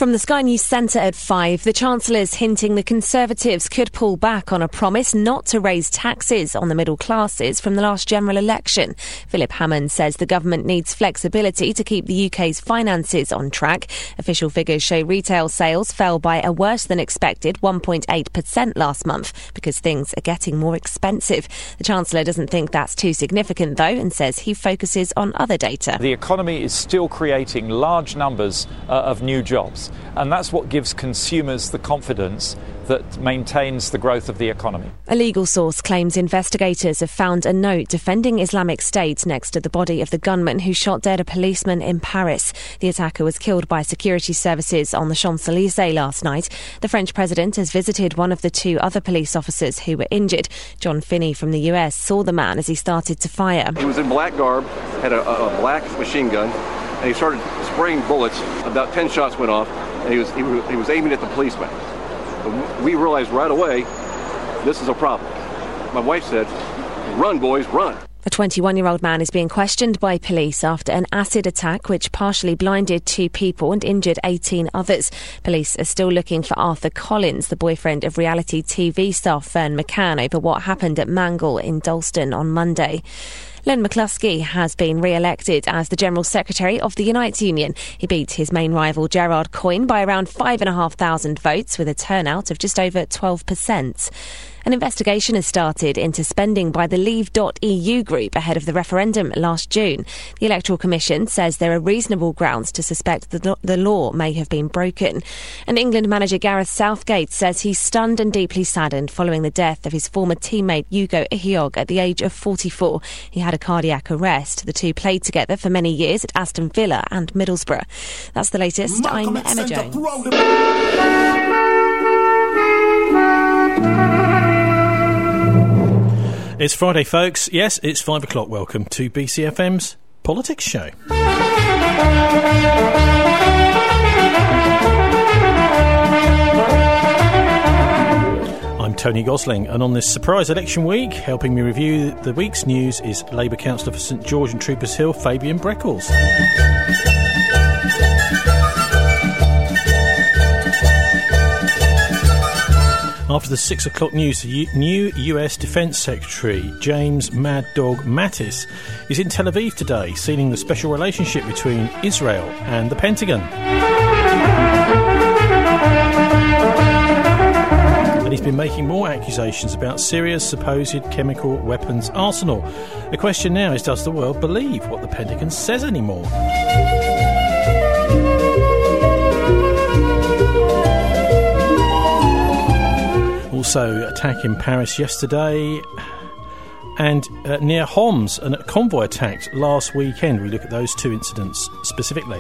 From the Sky News Centre at 5, the Chancellor's hinting the Conservatives could pull back on a promise not to raise taxes on the middle classes from the last general election. Philip Hammond says the government needs flexibility to keep the UK's finances on track. Official figures show retail sales fell by a worse than expected 1.8% last month because things are getting more expensive. The Chancellor doesn't think that's too significant though and says he focuses on other data. The economy is still creating large numbers of new jobs. And that's what gives consumers the confidence that maintains the growth of the economy. A legal source claims investigators have found a note defending Islamic State next to the body of the gunman who shot dead a policeman in Paris. The attacker was killed by security services on the Champs-Élysées last night. The French president has visited one of the two other police officers who were injured. John Finney from the US saw the man as he started to fire. He was in black garb, had a black machine gun, and he started spraying bullets. About 10 shots went off, and he was aiming at the policeman. We realized right away, this is a problem. My wife said, "Run, boys, run." A 21-year-old man is being questioned by police after an acid attack which partially blinded 2 people and injured 18 others. Police are still looking for Arthur Collins, the boyfriend of reality TV star Fern McCann, over what happened at Mangle in Dalston on Monday. Len McCluskey has been re-elected as the General Secretary of the Unite Union. He beat his main rival Gerard Coyne by around 5,500 votes with a turnout of just over 12%. An investigation has started into spending by the Leave.eu group ahead of the referendum last June. The Electoral Commission says there are reasonable grounds to suspect that the law may have been broken. And England manager Gareth Southgate says he's stunned and deeply saddened following the death of his former teammate Hugo Ihiog at the age of 44. He had a cardiac arrest. The two played together for many years at Aston Villa and Middlesbrough. That's the latest. I'm Emma Jones. It's Friday, folks. Yes, it's 5 o'clock. Welcome to BCFM's Politics Show. I'm Tony Gosling, and on this surprise election week, helping me review the week's news is Labour councillor for St George and Troopers Hill, Fabian Breckles. After the 6 o'clock news, the new US Defence Secretary, James Mad Dog Mattis, is in Tel Aviv today, sealing the special relationship between Israel and the Pentagon. And he's been making more accusations about Syria's supposed chemical weapons arsenal. The question now is, does the world believe what the Pentagon says anymore? Also, attack in Paris yesterday, and near Homs, a convoy attacked last weekend. We look at those two incidents specifically.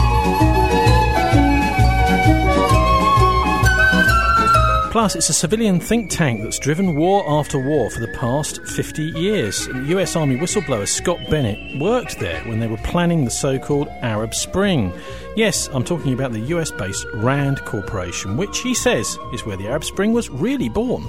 Plus, it's a civilian think tank that's driven war after war for the past 50 years. US Army whistleblower Scott Bennett worked there when they were planning the so-called Arab Spring. Yes, I'm talking about the US-based RAND Corporation, which he says is where the Arab Spring was really born.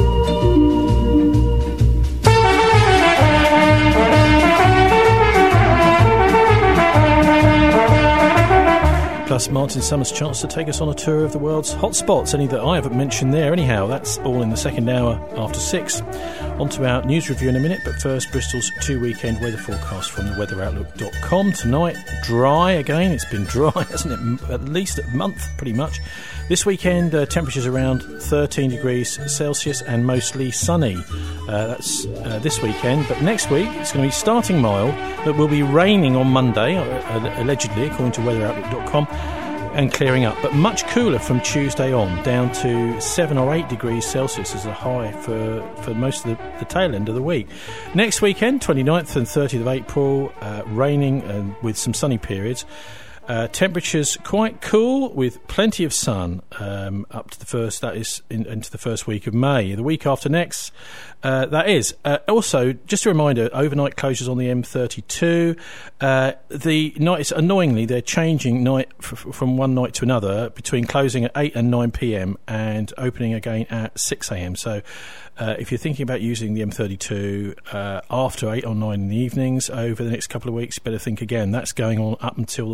Plus, Martin Summers' chance to take us on a tour of the world's hotspots, any that I haven't mentioned there anyhow. That's all in the second hour after 6. On to our news review in a minute, but first, Bristol's 2-weekend weather forecast from theweatheroutlook.com. Tonight, dry again. It's been dry, hasn't it? At least a month, pretty much. This weekend, temperatures around 13 degrees Celsius and mostly sunny. That's this weekend. But next week, it's going to be starting mild. It will be raining on Monday, allegedly, according to weatheroutlook.com, and clearing up. But much cooler from Tuesday on, down to 7 or 8 degrees Celsius as a high for most of the tail end of the week. Next weekend, 29th and 30th of April, raining and with some sunny periods. Temperatures quite cool with plenty of sun up to the first, that is, into the first week of May. The week after next, that is. Also, just a reminder, overnight closures on the M32. The nights, annoyingly, they're changing night from one night to another, between closing at 8 and 9 p.m. and opening again at 6 a.m. So if you're thinking about using the M32 after 8 or 9 in the evenings over the next couple of weeks, you better think again. That's going on up until the 5th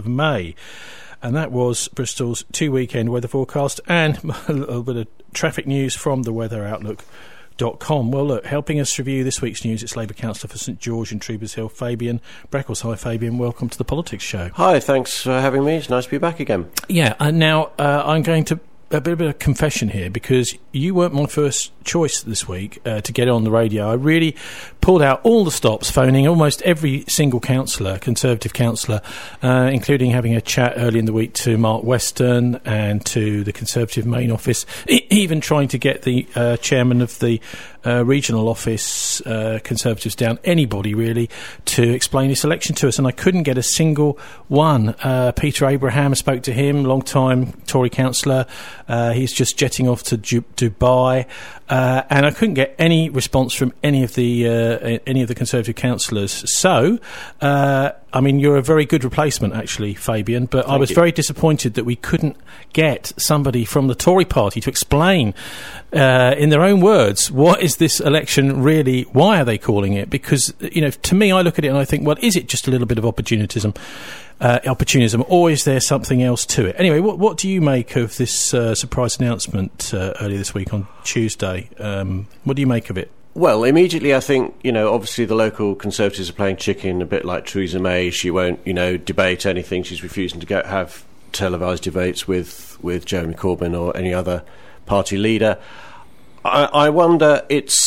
of May. And that was Bristol's 2-weekend weather forecast and a little bit of traffic news from the weatheroutlook.com. Well, look, helping us review this week's news, it's Labour Councillor for St George and Troopers Hill, Fabian Breckles. Hi, Fabian. Welcome to the Politics Show. Hi, thanks for having me. It's nice to be back again. Yeah, now I'm going to... a bit of a confession here, because you weren't my first choice this week to get on the radio. I really pulled out all the stops, phoning almost every single councillor, Conservative councillor, including having a chat early in the week to Mark Weston and to the Conservative main office, even trying to get the chairman of the regional office, Conservatives down, anybody really, to explain this election to us, and I couldn't get a single one. Peter Abraham, I spoke to him, long-time Tory councillor. He's just jetting off to Dubai, and I couldn't get any response from any of the Conservative councillors. So, I mean, you're a very good replacement, actually, Fabian, but I was very disappointed that we couldn't get somebody from the Tory party to explain, in their own words, what is this election really? Why are they calling it? Because, to me, I look at it and I think, well, is it just a little bit of opportunism, or is there something else to it? Anyway, what do you make of this surprise announcement earlier this week on Tuesday? What do you make of it? Well, immediately I think, obviously the local Conservatives are playing chicken, a bit like Theresa May. She won't, debate anything. She's refusing to have televised debates with Jeremy Corbyn or any other party leader. I wonder,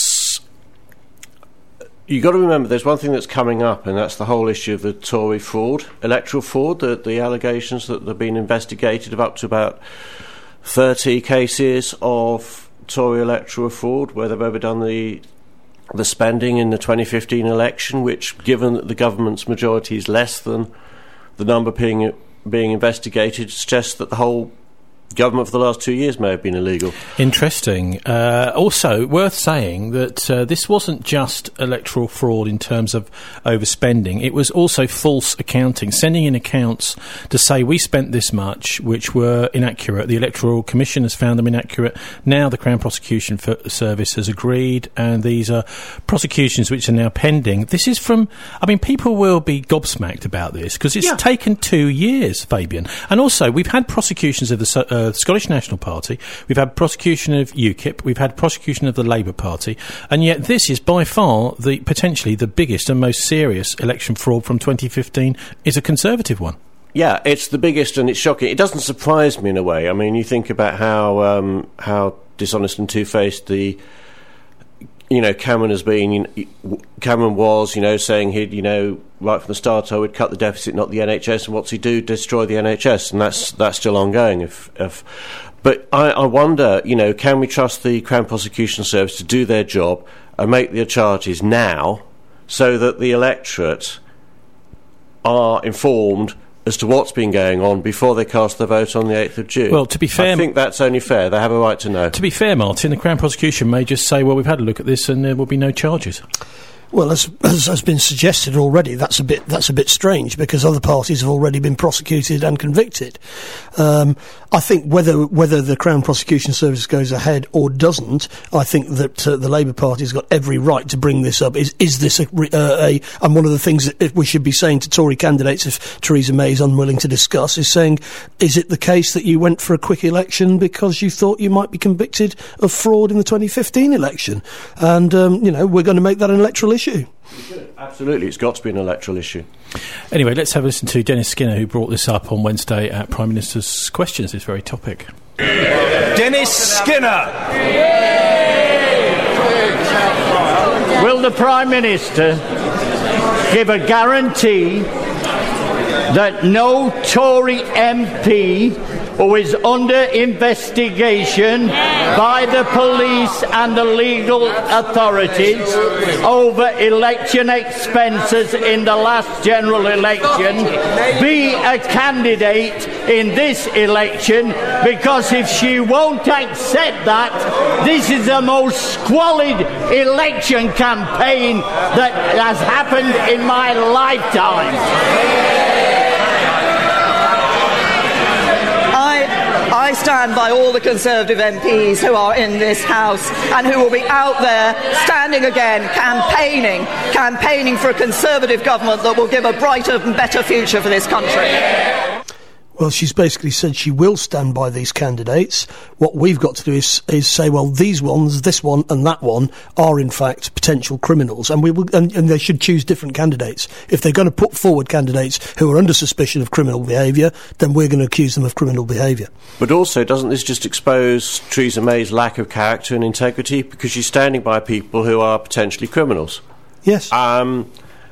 you've got to remember there's one thing that's coming up, and that's the whole issue of the Tory fraud, electoral fraud, the allegations that have been investigated of up to about 30 cases of Tory electoral fraud, where they've overdone the spending in the 2015 election, which, given that the government's majority is less than the number being investigated, suggests that the whole government for the last 2 years may have been illegal. Interesting. Also, worth saying that this wasn't just electoral fraud in terms of overspending. It was also false accounting, sending in accounts to say we spent this much, which were inaccurate. The Electoral Commission has found them inaccurate. Now the Crown Prosecution Service has agreed, and these are prosecutions which are now pending. This is from... I mean, people will be gobsmacked about this, because it's taken 2 years, Fabian. And also, we've had prosecutions of the Scottish National Party, we've had prosecution of UKIP, we've had prosecution of the Labour Party, and yet this is by far potentially the biggest and most serious election fraud from 2015 is a Conservative one. Yeah, it's the biggest, and it's shocking. It doesn't surprise me in a way. I mean, you think about how dishonest and two-faced Cameron has been. Cameron was, saying he'd, right from the start, I would cut the deficit, not the NHS. And what's he do? Destroy the NHS, and that's still ongoing. But I wonder, can we trust the Crown Prosecution Service to do their job and make their charges now, so that the electorate are informed as to what's been going on before they cast their vote on the 8th of June. Well, to be fair... I think that's only fair. They have a right to know. To be fair, Martin, the Crown Prosecution may just say, well, we've had a look at this and there will be no charges. Well, as has been suggested already, that's a bit strange, because other parties have already been prosecuted and convicted. I think whether the Crown Prosecution Service goes ahead or doesn't, I think that the Labour Party's got every right to bring this up. Is this and one of the things that we should be saying to Tory candidates, if Theresa May is unwilling to discuss, is saying, is it the case that you went for a quick election because you thought you might be convicted of fraud in the 2015 election? And, we're going to make that an electoral issue. Absolutely, it's got to be an electoral issue. Anyway, let's have a listen to Dennis Skinner, who brought this up on Wednesday at Prime Minister's Questions, this very topic. Dennis Skinner! Will the Prime Minister give a guarantee that no Tory MP who is under investigation by the police and the legal authorities over election expenses in the last general election be a candidate in this election? Because if she won't accept that, this is the most squalid election campaign that has happened in my lifetime. I stand by all the Conservative MPs who are in this House and who will be out there standing again, campaigning for a Conservative government that will give a brighter and better future for this country. Well, she's basically said she will stand by these candidates. What we've got to do is say, well, these ones, this one and that one, are in fact potential criminals, and and they should choose different candidates. If they're going to put forward candidates who are under suspicion of criminal behaviour, then we're going to accuse them of criminal behaviour. But also, doesn't this just expose Theresa May's lack of character and integrity, because she's standing by people who are potentially criminals? Yes. And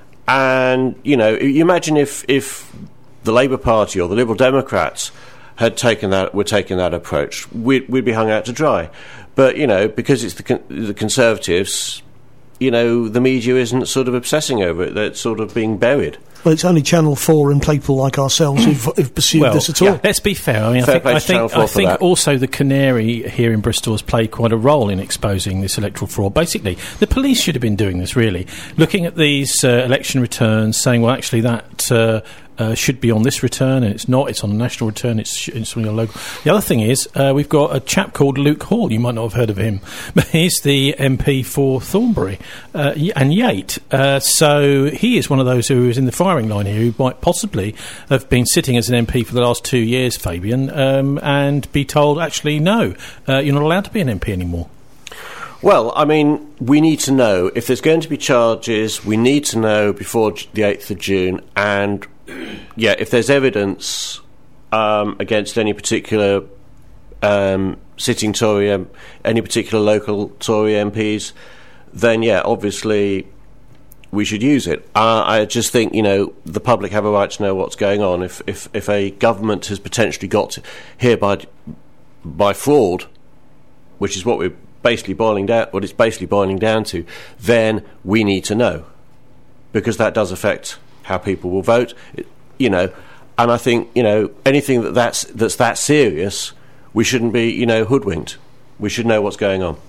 you imagine if the Labour Party or the Liberal Democrats were taking that approach, we'd be hung out to dry. But because it's the Conservatives, the media isn't sort of obsessing over it; they're sort of being buried. Well, it's only Channel 4 and people like ourselves who've pursued this at all. Yeah, let's be fair. I mean, I think also the Canary here in Bristol has played quite a role in exposing this electoral fraud. Basically, the police should have been doing this, really. Looking at these election returns, saying, well, actually, that should be on this return, and it's not. It's on a national return. It's on your local. The other thing is, we've got a chap called Luke Hall. You might not have heard of him, but he's the MP for Thornbury and Yate. So he is one of those who is in the firing line here, who might possibly have been sitting as an MP for the last 2 years, Fabian, and be told, actually, no, you're not allowed to be an MP anymore. Well, I mean, we need to know if there's going to be charges. We need to know before the 8th of June, and if there's evidence against any particular sitting Tory, any particular local Tory MPs, then obviously we should use it. I just think the public have a right to know what's going on. If a government has potentially got here by fraud, which is what we're basically boiling down to, then we need to know, because that does affect how people will vote, and I think anything that's that serious, we shouldn't be hoodwinked. We should know what's going on.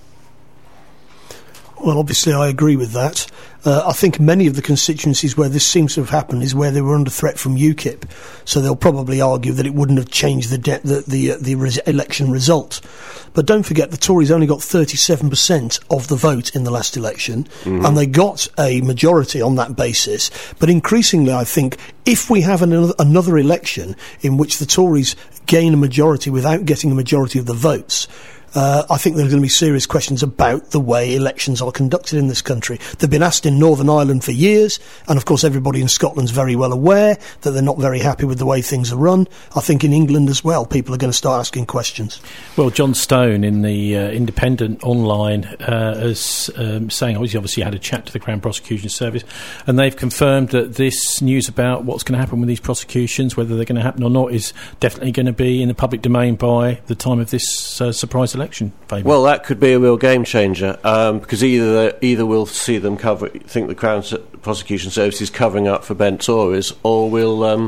Well, obviously, I agree with that. I think many of the constituencies where this seems to have happened is where they were under threat from UKIP, so they'll probably argue that it wouldn't have changed the election result. But don't forget, the Tories only got 37% of the vote in the last election, and they got a majority on that basis. But increasingly, I think, if we have another election in which the Tories gain a majority without getting a majority of the votes, I think there are going to be serious questions about the way elections are conducted in this country. They've been asked in Northern Ireland for years, and of course everybody in Scotland's very well aware that they're not very happy with the way things are run. I think in England as well, people are going to start asking questions. Well, John Stone in the Independent Online is saying, he obviously had a chat to the Crown Prosecution Service, and they've confirmed that this news about what's going to happen with these prosecutions, whether they're going to happen or not, is definitely going to be in the public domain by the time of this surprise election. Well, that could be a real game changer, because either we'll see them think the Crown Prosecution Service is covering up for bent Tories, or we'll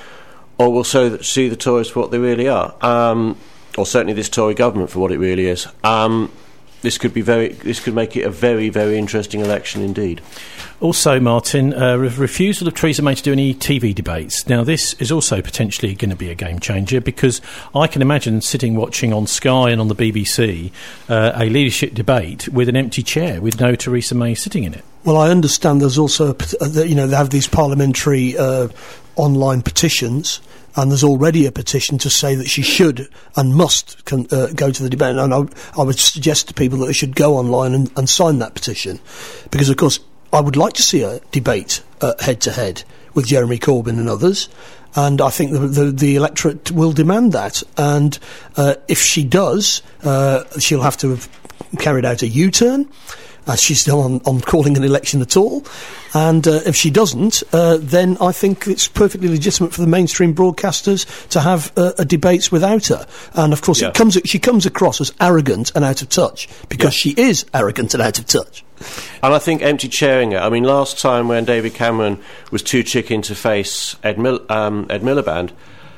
see the Tories for what they really are, or certainly this Tory government for what it really is. This could make it a very, very interesting election indeed. Also, Martin, refusal of Theresa May to do any TV debates. Now, this is also potentially going to be a game changer, because I can imagine watching on Sky and on the BBC a leadership debate with an empty chair with no Theresa May sitting in it. Well, I understand there's also they have these parliamentary online petitions. And there's already a petition to say that she should and must go to the debate. And I would suggest to people that they should go online and sign that petition. Because, of course, I would like to see a debate head-to-head with Jeremy Corbyn and others. And I think the electorate will demand that. And if she does, she'll have to have carried out a U-turn, as she's done on calling an election at all. And if she doesn't, then I think it's perfectly legitimate for the mainstream broadcasters to have debates without her. And of course, she comes across as arrogant and out of touch, because she is arrogant and out of touch. And I think empty chairing her. I mean, last time when David Cameron was too chicken to face Ed Miliband,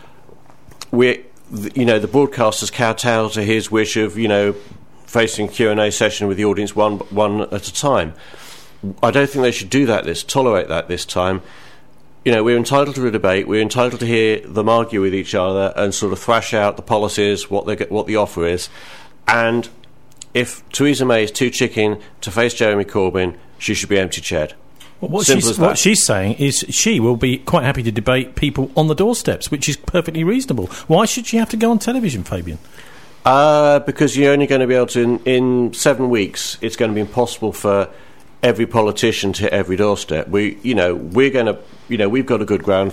the broadcasters kowtowed to his wish of, facing a Q&A session with the audience one at a time. I don't think they should tolerate that this time. we're entitled to a debate. We're entitled to hear them argue with each other and sort of thrash out the policies, what the offer is. And if Theresa May is too chicken to face Jeremy Corbyn, she should be empty-chaired. Well, what she's saying is she will be quite happy to debate people on the doorsteps, which is perfectly reasonable. Why should she have to go on television, Fabian? Because you're only going to be able to, in 7 weeks, it's going to be impossible for every politician to hit every doorstep. We've got a good ground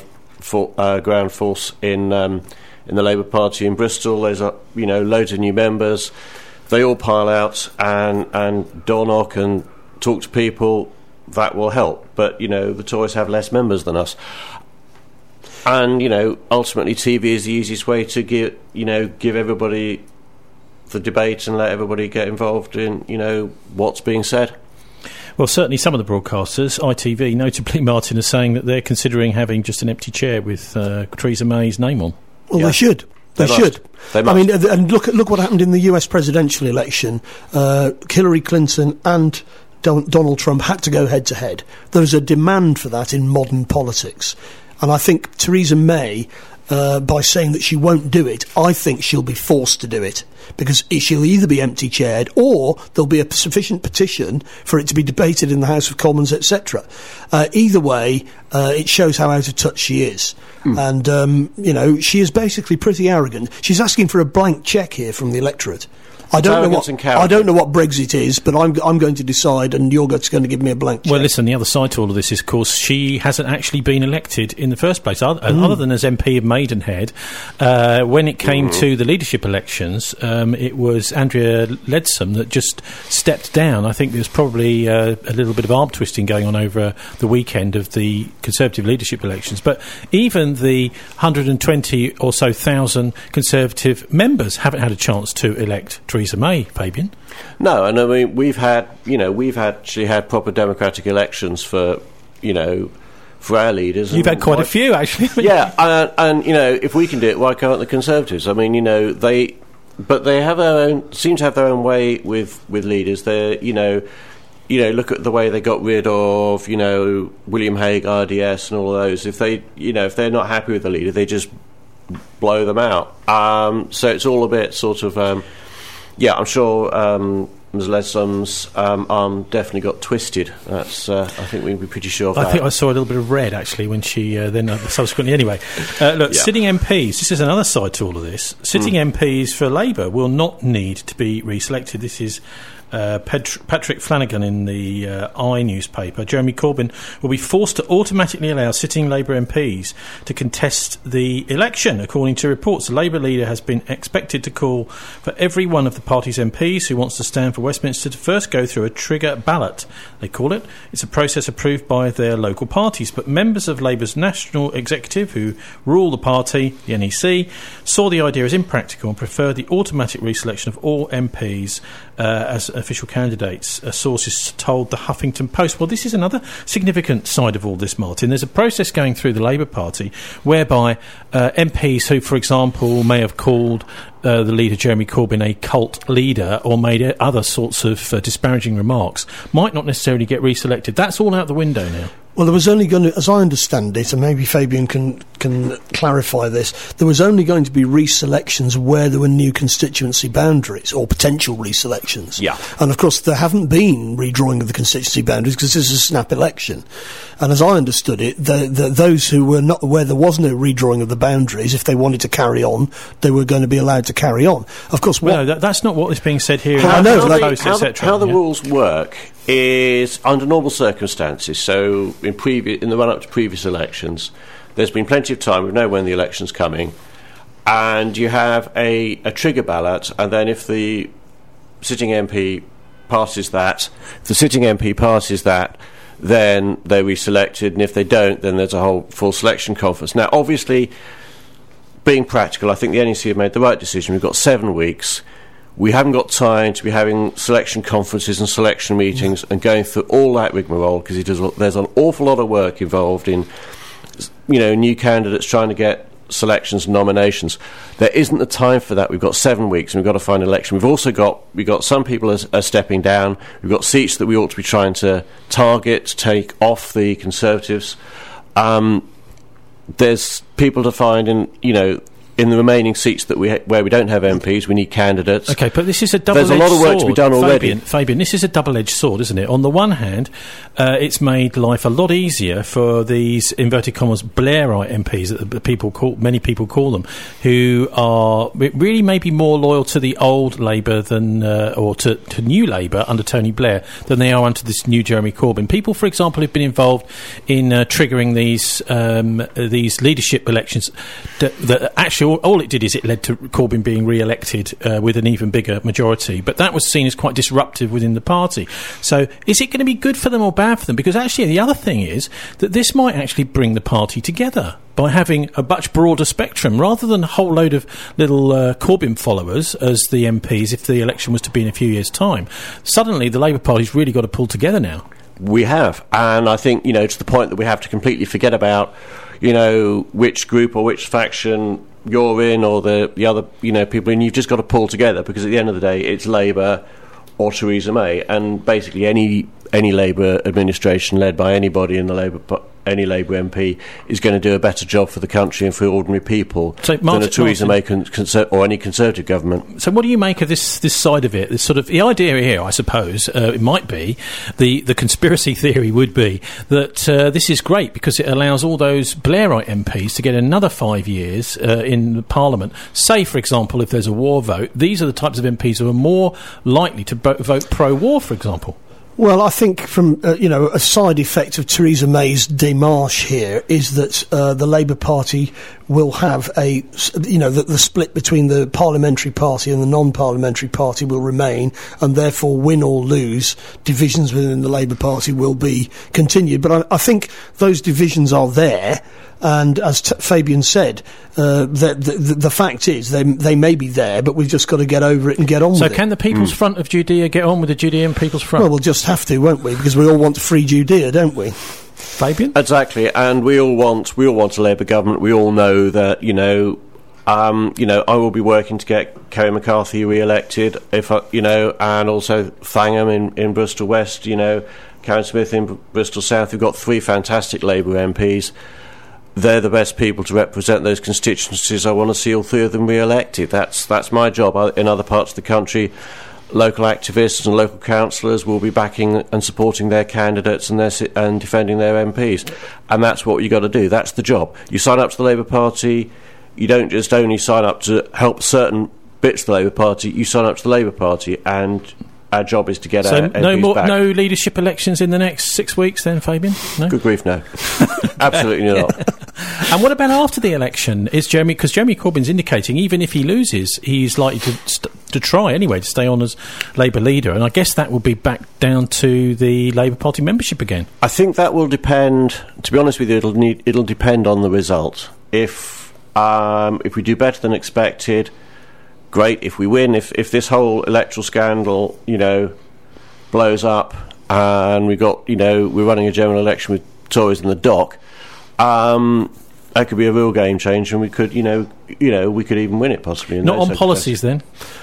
force in the Labour Party in Bristol. There's loads of new members. They all pile out and door knock and talk to people. That will help. But the Tories have less members than us. And ultimately, TV is the easiest way to give everybody the debate and let everybody get involved in what's being said. Well, certainly some of the broadcasters, ITV, notably Martin, are saying that they're considering having just an empty chair with Theresa May's name on. Well, yeah. They should. They should. They must. I mean, and look what happened in the US presidential election. Hillary Clinton and Donald Trump had to go head to head. There's a demand for that in modern politics. And I think Theresa May, by saying that she won't do it, I think she'll be forced to do it. Because she'll either be empty-chaired or there'll be a sufficient petition for it to be debated in the House of Commons, etc. Either way, it shows how out of touch she is. And, she is basically pretty arrogant. She's asking for a blank cheque here from the electorate. I don't know what Brexit is, but I'm going to decide, and you're just going to give me a blank cheque. Well, listen, the other side to all of this is, of course, she hasn't actually been elected in the first place, other than as MP of Maidenhead. When it came to the leadership elections, it was Andrea Leadsom that just stepped down. I think there's probably a little bit of arm twisting going on over the weekend of the Conservative leadership elections. But even the 120 or so thousand Conservative members haven't had a chance to elect Theresa May, Fabian. No, and I mean we've actually had proper democratic elections for our leaders. You've had quite a few, actually. Yeah, and if we can do it, why can't the Conservatives? I mean, they have their own, seem to have their own way with leaders. They're look at the way they got rid of William Hague, RDS, and all of those. If they're not happy with the leader, they just blow them out. So it's all a bit sort of. I'm sure Ms. Leadsom's arm definitely got twisted. That's I think we'd be pretty sure of that. I think I saw a little bit of red, actually, when she then subsequently... Anyway, sitting MPs, this is another side to all of this. Sitting MPs for Labour will not need to be reselected. This is Patrick Flanagan in the I newspaper. Jeremy Corbyn will be forced to automatically allow sitting Labour MPs to contest the election. According to reports, the Labour leader has been expected to call for every one of the party's MPs who wants to stand for Westminster to first go through a trigger ballot, they call it. It's a process approved by their local parties, but members of Labour's national executive who rule the party, the NEC, saw the idea as impractical and preferred the automatic reselection of all MPs as official candidates, sources told the Huffington Post. Well, this is another significant side of all this, Martin. There's a process going through the Labour Party whereby MPs who, for example, may have called the leader Jeremy Corbyn a cult leader or made other sorts of disparaging remarks might not necessarily get reselected. That's all out the window now. Well, there was only going to, as I understand it, and maybe Fabian can clarify this, there was only going to be reselections where there were new constituency boundaries, or potential reselections. Yeah. And, of course, there haven't been redrawing of the constituency boundaries because this is a snap election. And as I understood it, those who were not, where there was no redrawing of the boundaries, if they wanted to carry on, they were going to be allowed to carry on. Of course, that's not what is being said here. How the rules work is under normal circumstances. So in the run-up to previous elections, there's been plenty of time. We know when the election's coming, and you have a trigger ballot, and then if the sitting MP passes that, then they're reselected, and if they don't, then there's a whole full selection conference. Now, obviously, being practical, I think the NEC have made the right decision. We've got 7 weeks. We haven't got time to be having selection conferences and selection meetings and going through all that rigmarole, because there's an awful lot of work involved in, new candidates trying to get selections and nominations. There isn't the time for that. We've got 7 weeks and we've got to find an election. We've got some people are stepping down. We've got seats that we ought to be trying to target, to take off the Conservatives. there's people to find in the remaining seats that where we don't have MPs, we need candidates. Okay, but this is a double-edged sword. There's a lot of work to be done already. Fabian, this is a double-edged sword, isn't it? On the one hand, it's made life a lot easier for these, inverted commas, Blairite MPs, that many people call them, who are really maybe more loyal to the old Labour than, or to new Labour under Tony Blair than they are under this new Jeremy Corbyn. People, for example, who've been involved in triggering these leadership elections that actually all it did is it led to Corbyn being re-elected with an even bigger majority. But that was seen as quite disruptive within the party. So is it going to be good for them or bad for them? Because actually the other thing is that this might actually bring the party together by having a much broader spectrum, rather than a whole load of little Corbyn followers as the MPs if the election was to be in a few years' time. Suddenly the Labour Party's really got to pull together now. We have, and I think, to the point that we have to completely forget about, which group or which faction you're in or the other, people in. You've just got to pull together, because at the end of the day, it's Labour or Theresa May, and basically any Labour administration led by anybody in the any Labour MP is going to do a better job for the country and for ordinary people than a Theresa May or any Conservative government. So what do you make of this side of it? This sort of the idea here, I suppose, it might be, the conspiracy theory would be that this is great because it allows all those Blairite MPs to get another 5 years in Parliament. Say, for example, if there's a war vote, these are the types of MPs who are more likely to vote pro-war, for example. Well, I think from, a side effect of Theresa May's démarche here is that the Labour Party will have the split between the parliamentary party and the non-parliamentary party will remain, and therefore, win or lose, divisions within the Labour Party will be continued. But I think those divisions are there. And as Fabian said, the fact is they may be there, but we've just got to get over it and get on with it. So can the People's Front of Judea get on with the Judean People's Front? Well, we'll just have to, won't we? Because we all want free Judea, don't we? Fabian? Exactly, and we all want a Labour government. We all know that, I will be working to get Kerry McCarthy re-elected, and also Thangham in Bristol West, Karen Smith in Bristol South. We've got 3 fantastic Labour MPs. They're the best people to represent those constituencies. I want to see all 3 of them re-elected. That's my job. In other parts of the country, local activists and local councillors will be backing and supporting their candidates and defending their MPs. And that's what you've got to do. That's the job. You sign up to the Labour Party. You don't just only sign up to help certain bits of the Labour Party. You sign up to the Labour Party, and our job is to get our MPs back. No leadership elections in the next 6 weeks then, Fabian? No? Good grief, no. Absolutely not. And what about after the election? Because Jeremy Corbyn's indicating even if he loses, he's likely to try anyway to stay on as Labour leader, and I guess that will be back down to the Labour Party membership again. I think that will depend. To be honest with you, it'll depend on the result. If we do better than expected, great. If we win, if this whole electoral scandal, blows up, and we're running a general election with Tories in the dock, that could be a real game changer, and we could, we could even win it possibly. Not on policies, then.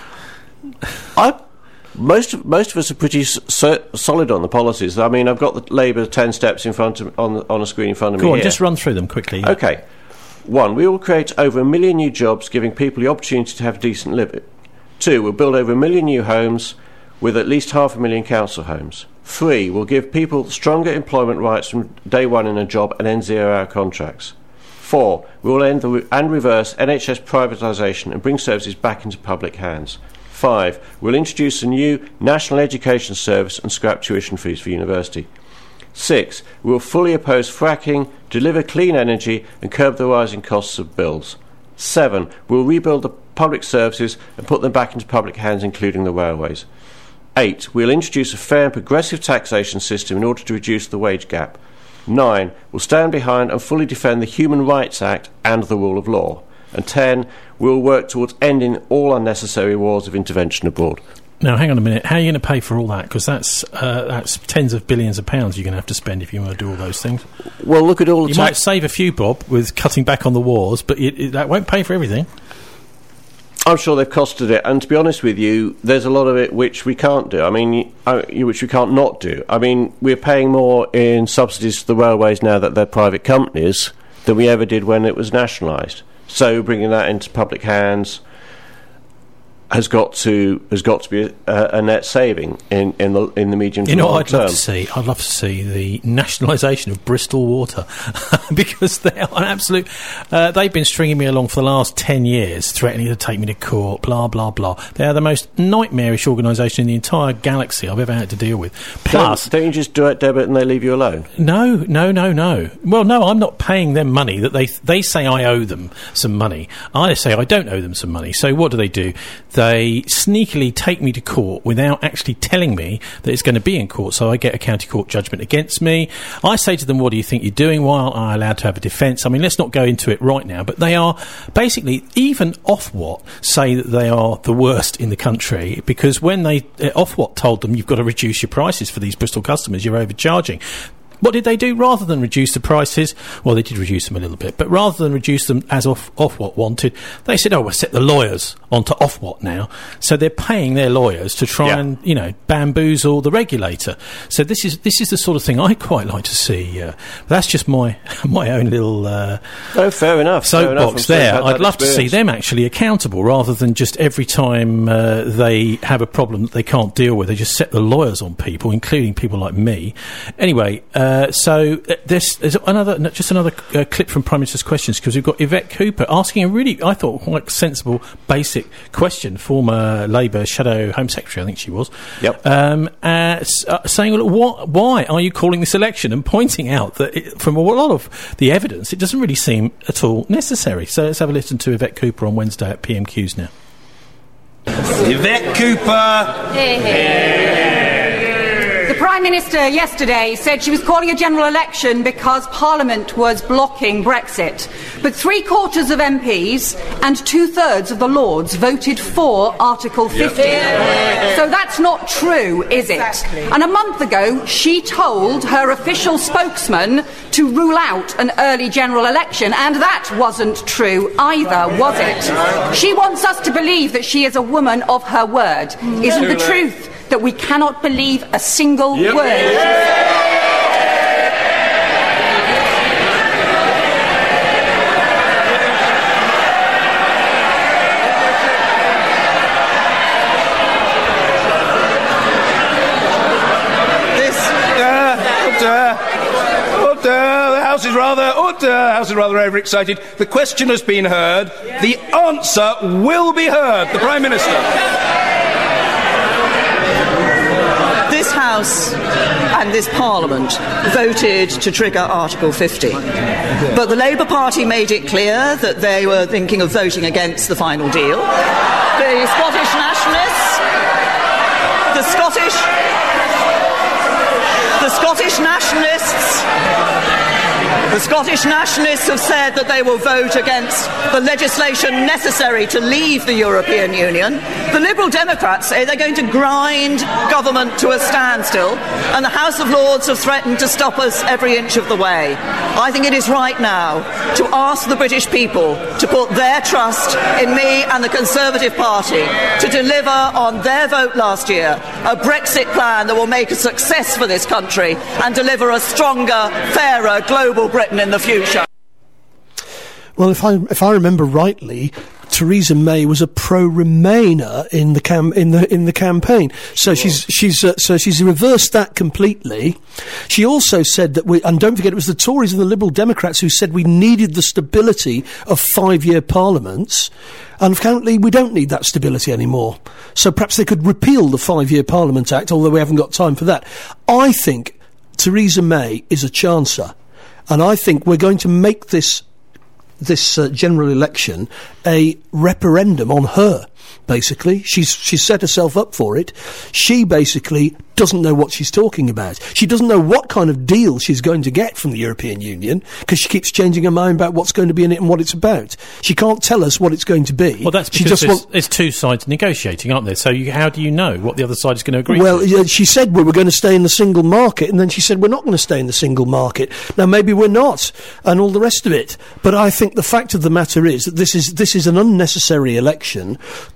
Most of us are pretty solid on the policies. I mean, I've got the Labour 10 steps in front of on a screen in front of me. Go on, here. just run through them quickly. Okay. 1, we will create over 1 million new jobs, giving people the opportunity to have a decent living. 2, we'll build over 1 million new homes, with at least 500,000 council homes. 3, we'll give people stronger employment rights from day one in a job and end 0-hour contracts. 4, we will end and reverse NHS privatisation and bring services back into public hands. 5, we'll introduce a new National Education Service and scrap tuition fees for university. 6, we will fully oppose fracking, deliver clean energy and curb the rising costs of bills. 7, we will rebuild the public services and put them back into public hands, including the railways. 8, we'll introduce a fair and progressive taxation system in order to reduce the wage gap. 9, we'll stand behind and fully defend the Human Rights Act and the rule of law. And 10, we'll work towards ending all unnecessary wars of intervention abroad. Now, hang on a minute. How are you going to pay for all that? Because that's tens of billions of pounds you're going to have to spend if you want to do all those things. Well, look at all the You might save a few bob with cutting back on the wars, but that won't pay for everything. I'm sure they've costed it, and to be honest with you, there's a lot of it which we can't do. I mean, which we can't not do. I mean, we're paying more in subsidies to the railways now that they're private companies than we ever did when it was nationalised. So bringing that into public hands has got to be a net saving in the medium to long term. I'd love to see the nationalisation of Bristol Water because they are an absolute. They've been stringing me along for the last 10 years, threatening to take me to court. Blah blah blah. They are the most nightmarish organisation in the entire galaxy I've ever had to deal with. Plus, don't you just direct debit and they leave you alone? No. Well, no, I'm not paying them money. That they say I owe them some money. I say I don't owe them some money. So what do? They sneakily take me to court without actually telling me that it's going to be in court, so I get a county court judgment against me. I say to them, what do you think you're doing? Why aren't I allowed to have a defence? I mean, let's not go into it right now, but they are basically, even Ofwat say that they are the worst in the country, because when Ofwat told them you've got to reduce your prices for these Bristol customers, you're overcharging. What did they do? Rather than reduce the prices, well, they did reduce them a little bit, but rather than reduce them as Ofwat wanted, they said, we'll set the lawyers onto Ofwat now. So they're paying their lawyers to try and, bamboozle the regulator. So this is the sort of thing I quite like to see. That's just my own little fair enough. soapbox there. I'd love to see them actually accountable rather than just every time they have a problem that they can't deal with, they just set the lawyers on people, including people like me. Anyway, so there's another clip from Prime Minister's Questions, because we've got Yvette Cooper asking a really, I thought, quite sensible, basic question. Former Labour Shadow Home Secretary, I think she was. Yep. Saying, why are you calling this election? And pointing out that from a lot of the evidence, it doesn't really seem at all necessary. So let's have a listen to Yvette Cooper on Wednesday at PMQs now. Yvette Cooper. The Prime Minister yesterday said she was calling a general election because Parliament was blocking Brexit. But 3/4 of MPs and 2/3 of the Lords voted for Article 50. So that's not true, is it? Exactly. And a month ago, she told her official spokesman to rule out an early general election, and that wasn't true either, was it? She wants us to believe that she is a woman of her word. Isn't the truth that we cannot believe a single word? The House is rather overexcited. The question has been heard. The answer will be heard. The Prime Minister. This House and this Parliament voted to trigger Article 50. But the Labour Party made it clear that they were thinking of voting against the final deal. The Scottish Nationalists have said that they will vote against the legislation necessary to leave the European Union. The Liberal Democrats say they're going to grind government to a standstill, and the House of Lords have threatened to stop us every inch of the way. I think it is right now to ask the British people to put their trust in me and the Conservative Party to deliver on their vote last year a Brexit plan that will make a success for this country and deliver a stronger, fairer global Britain in the future. Well, if I remember rightly, Theresa May was a pro-Remainer in the campaign. So she's reversed that completely. She also said that and don't forget, it was the Tories and the Liberal Democrats who said we needed the stability of 5-year parliaments. And apparently we don't need that stability anymore. So perhaps they could repeal the 5-year Parliament Act, although we haven't got time for that. I think Theresa May is a chancer. And I think we're going to make this general election a referendum on her. Basically, she's set herself up for it. She basically doesn't know what she's talking about. She doesn't know what kind of deal she's going to get from the European Union, because she keeps changing her mind about what's going to be in it and what it's about. She can't tell us what it's going to be. Well, that's because it's two sides negotiating, aren't there? So how do you know what the other side is going to agree to? Well, she said we were going to stay in the single market, and then she said we're not going to stay in the single market. Now, maybe we're not, and all the rest of it. But I think the fact of the matter is that this is an unnecessary election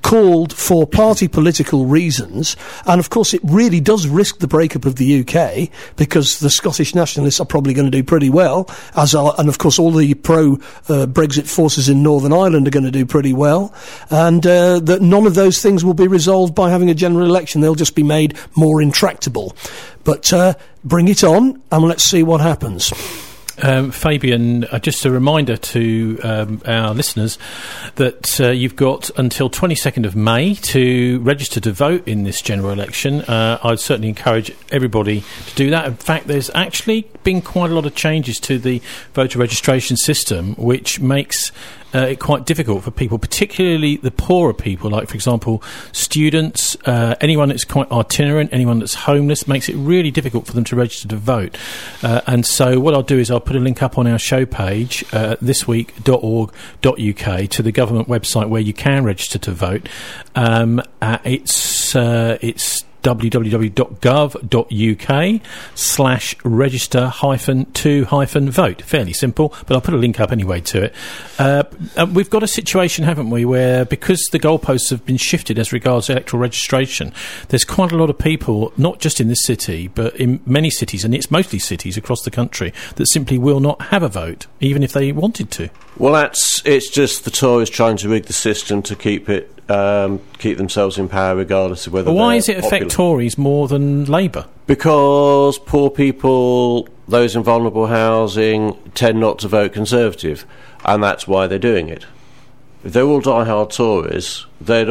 called for party political reasons, and of course it really does risk the breakup of the UK, because the Scottish nationalists are probably going to do pretty well, and of course all the pro-Brexit forces in Northern Ireland are going to do pretty well, and that none of those things will be resolved by having a general election. They'll just be made more intractable. But bring it on, and let's see what happens. Fabian, just a reminder to our listeners that you've got until 22nd of May to register to vote in this general election. I'd certainly encourage everybody to do that. In fact, there's actually been quite a lot of changes to the voter registration system, which makes it quite difficult for people, particularly the poorer people, like, for example, students, anyone that's quite itinerant, anyone that's homeless, makes it really difficult for them to register to vote. And so what I'll do is I'll put a link up on our show page, thisweek.org.uk, to the government website where you can register to vote. It's www.gov.uk/register-to-vote. Fairly simple, but I'll put a link up anyway to it. We've got a situation, haven't we, where because the goalposts have been shifted as regards electoral registration, there's quite a lot of people, not just in this city, but in many cities, and it's mostly cities across the country, that simply will not have a vote, even if they wanted to. Well, it's just the Tories trying to rig the system to keep themselves in power regardless of whether. But why does it affect Tories more than Labour? Because poor people, those in vulnerable housing, tend not to vote Conservative, and that's why they're doing it. If they're all die-hard Tories, David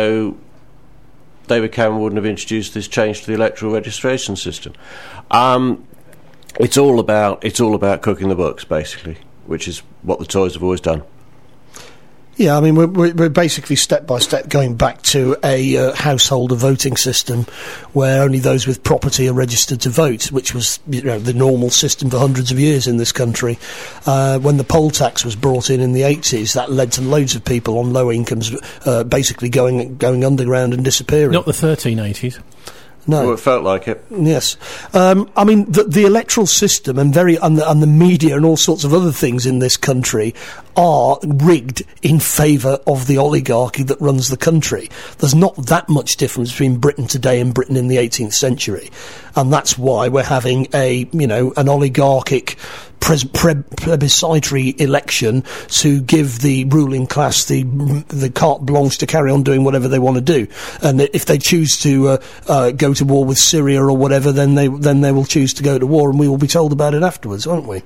Cameron wouldn't have introduced this change to the electoral registration system. It's all about cooking the books, basically, which is what the Tories have always done. Yeah, I mean, we're basically step by step going back to a householder voting system where only those with property are registered to vote, which was the normal system for hundreds of years in this country. When the poll tax was brought in the 80s, that led to loads of people on low incomes basically going underground and disappearing. Not the 1380s. No, well, it felt like it. Yes, I mean the electoral system and the media and all sorts of other things in this country are rigged in favour of the oligarchy that runs the country. There's not that much difference between Britain today and Britain in the 18th century, and that's why we're having an oligarchic plebiscitary election to give the ruling class the carte blanche to carry on doing whatever they want to do. And if they choose to go to war with Syria or whatever, then they will choose to go to war, and we will be told about it afterwards, won't we?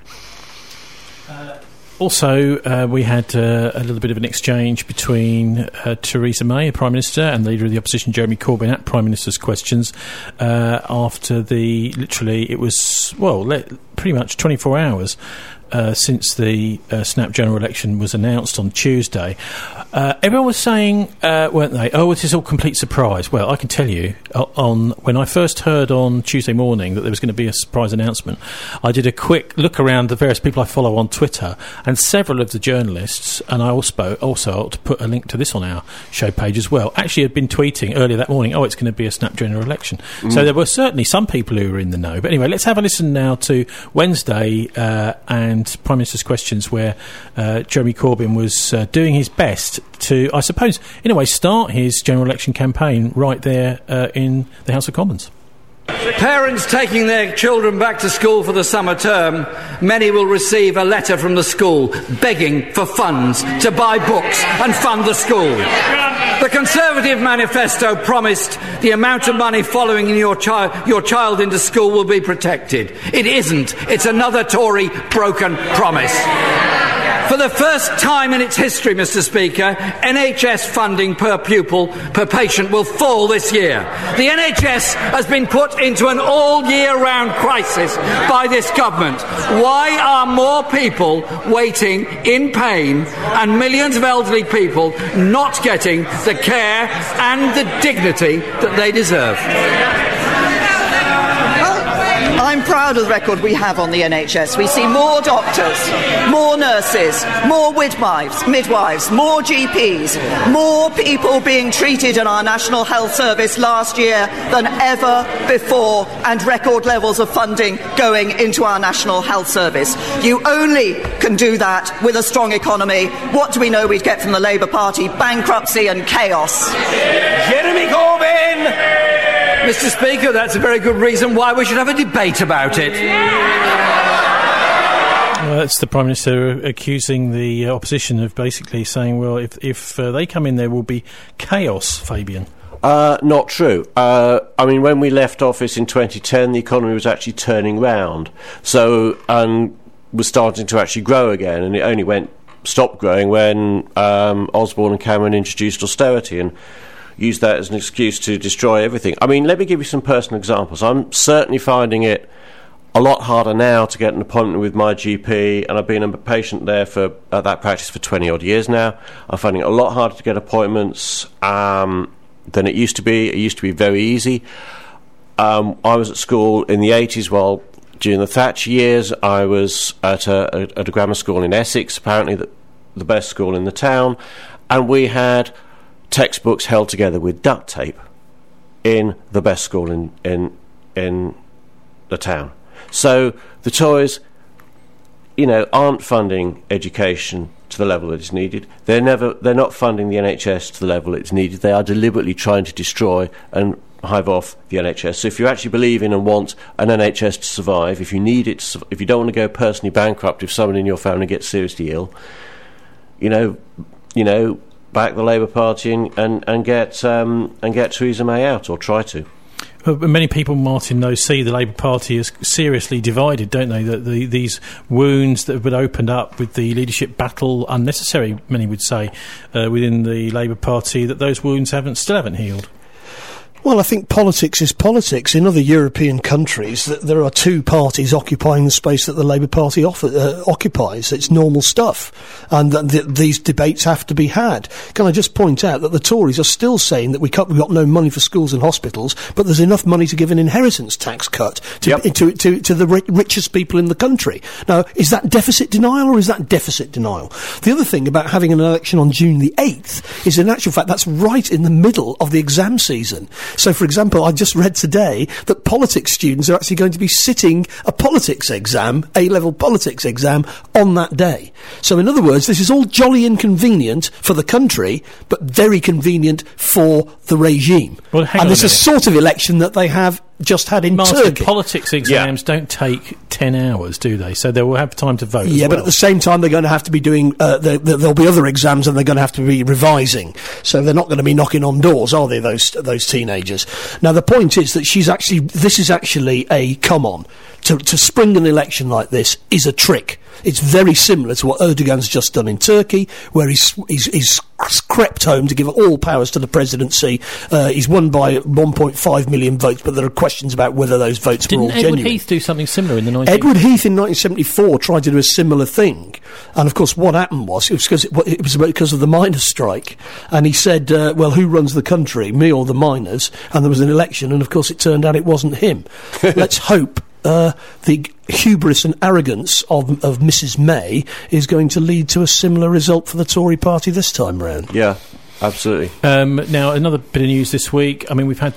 Also, we had a little bit of an exchange between Theresa May, Prime Minister, and the Leader of the Opposition, Jeremy Corbyn, at Prime Minister's questions after it was pretty much 24 hours since the snap general election was announced on Tuesday. Everyone was saying, weren't they, oh, it is all complete surprise. Well, I can tell you, when I first heard on Tuesday morning that there was going to be a surprise announcement, I did a quick look around the various people I follow on Twitter, and several of the journalists, and I also to put a link to this on our show page as well, actually had been tweeting earlier that morning, it's going to be a snap general election. So there were certainly some people who were in the know. But anyway, let's have a listen now to Wednesday and Prime Minister's questions, where Jeremy Corbyn was doing his best to, I suppose, in a way, start his general election campaign right there in the House of Commons. Parents taking their children back to school for the summer term, many will receive a letter from the school begging for funds to buy books and fund the school. The Conservative manifesto promised the amount of money following your child into school will be protected. It isn't. It's another Tory broken promise. For the first time in its history, Mr. Speaker, NHS funding per pupil, per patient will fall this year. The NHS has been put into an all-year-round crisis by this government. Why are more people waiting in pain and millions of elderly people not getting the care and the dignity that they deserve? I'm proud of the record we have on the NHS. We see more doctors, more nurses, more midwives, more GPs, more people being treated in our National Health Service last year than ever before, and record levels of funding going into our National Health Service. You only can do that with a strong economy. What do we know we'd get from the Labour Party? Bankruptcy and chaos. Jeremy Corbyn! Mr. Speaker, that's a very good reason why we should have a debate about it. That's the Prime Minister accusing the opposition of basically saying, well, if they come in, there will be chaos, Fabian. Not true. I mean, when we left office in 2010, the economy was actually turning round, and was starting to actually grow again, and it only stopped growing when Osborne and Cameron introduced austerity and used that as an excuse to destroy everything. I mean, let me give you some personal examples. I'm certainly finding it a lot harder now to get an appointment with my GP, and I've been a patient there for that practice for 20-odd years now. I'm finding it a lot harder to get appointments than it used to be. It used to be very easy. I was at school in the 80s while during the Thatcher years I was at a grammar school in Essex, apparently the best school in the town, and we had textbooks held together with duct tape in the best school in the town. So the Tories, aren't funding education to the level that is needed. They're not funding the NHS to the level it's needed. They are deliberately trying to destroy and hive off the NHS. So if you actually believe in and want an NHS to survive, if you need it, if you don't want to go personally bankrupt if someone in your family gets seriously ill, back the Labour Party and get Theresa May out, or try to. Well, many people, Martin, though, see the Labour Party as seriously divided, don't they? That these wounds that have been opened up with the leadership battle, unnecessary, many would say, within the Labour Party, that those wounds still haven't healed. Well, I think politics is politics. In other European countries, there are two parties occupying the space that the Labour Party occupies. It's normal stuff. And these debates have to be had. Can I just point out that the Tories are still saying that we've got no money for schools and hospitals, but there's enough money to give an inheritance tax cut to the richest people in the country. Now, is that deficit denial or is that deficit denial? The other thing about having an election on June the 8th is, in actual fact, that's right in the middle of the exam season. So, for example, I just read today that politics students are actually going to be sitting a politics exam, A-level politics exam, on that day. So, in other words, this is all jolly inconvenient for the country, but very convenient for the regime. Well, and this is a sort of election that they have just had in Turkey. Politics exams don't take 10 hours, do they? So they will have time to vote. Yeah, but at the same time, they're going to have to be doing. There'll be other exams, and they're going to have to be revising. So they're not going to be knocking on doors, are they? Those teenagers. Now the point is that this is actually a come on. To spring an election like this is a trick. It's very similar to what Erdogan's just done in Turkey, where he's crept home to give all powers to the presidency. He's won by 1.5 million votes, but there are questions about whether those votes were all genuine. Didn't Edward Heath do something similar in the 19th? Edward Heath in 1974 tried to do a similar thing, and of course what happened was it was because of the miners' strike, and he said, well, who runs the country, me or the miners? And there was an election, and of course it turned out it wasn't him. Let's hope the hubris and arrogance of Mrs May is going to lead to a similar result for the Tory party this time round. Yeah, absolutely. Now, another bit of news this week. I mean, we've had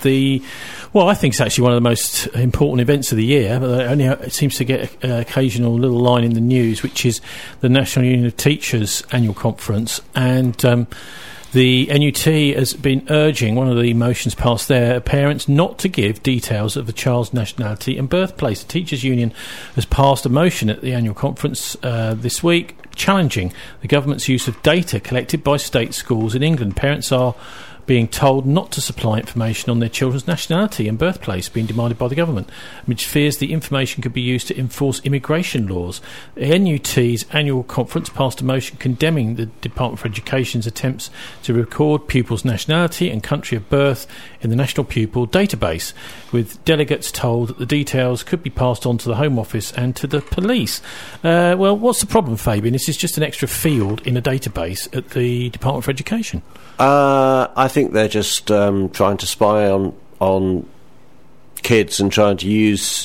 I think it's actually one of the most important events of the year, but it seems to get an occasional little line in the news, which is the National Union of Teachers annual conference. And the NUT has been urging, one of the motions passed there, parents not to give details of the child's nationality and birthplace. The Teachers' Union has passed a motion at the annual conference this week challenging the government's use of data collected by state schools in England. Parents are being told not to supply information on their children's nationality and birthplace being demanded by the government, which fears the information could be used to enforce immigration laws. The NUT's annual conference passed a motion condemning the Department for Education's attempts to record pupils' nationality and country of birth in the National Pupil Database, with delegates told that the details could be passed on to the Home Office and to the police. Well, what's the problem, Fabian? This is just an extra field in a database at the Department for Education. I think they're just trying to spy on kids and trying to